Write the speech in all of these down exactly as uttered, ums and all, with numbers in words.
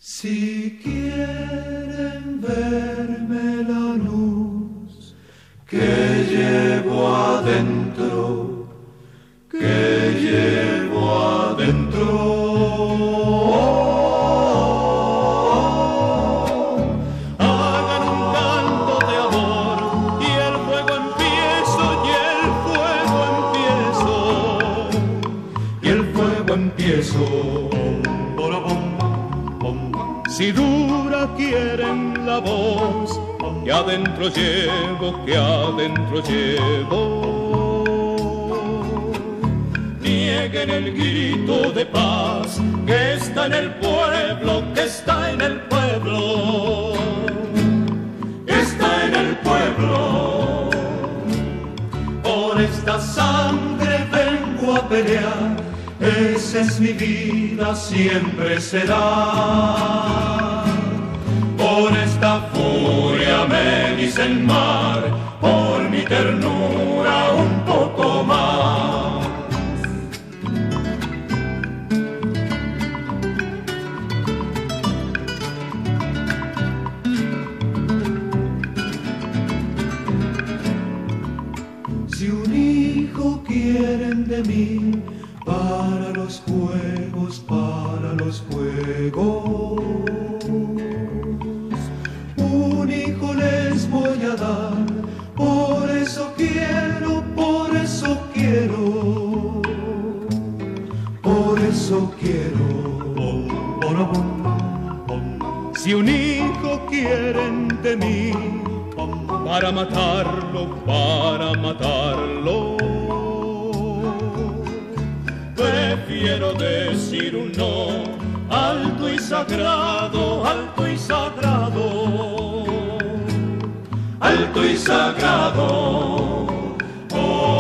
Si quieren verme la luz que llevo adentro, que llevo adentro, hagan un canto de amor y el fuego empiezo, y el fuego empiezo, y el fuego empiezo. Si dura quieren la voz, que adentro llevo, que adentro llevo. Nieguen el grito de paz, que está en el pueblo, que está en el pueblo, está en el pueblo. Por esta sangre vengo a pelear, esa es mi vida, siempre será. Por esta furia me dicen mar, por mi ternura un poco más. Si un hijo quieren de mí, para los juegos, para los juegos, un hijo les voy a dar, por eso quiero, por eso quiero, por eso quiero. Si un hijo quieren de mí, para matarlo, para matarlo, prefiero decir un no, alto y sagrado, alto y sagrado, alto y sagrado. Oh,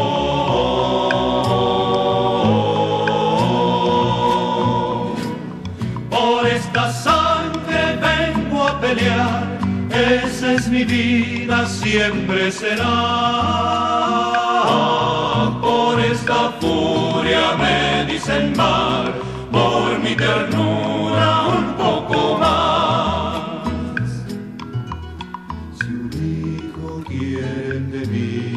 oh, oh. Por esta sangre vengo a pelear, esa es mi vida, siempre será. Por esta furia me dicen mar, por mi ternura un poco más. Si un hijo quieren de mí,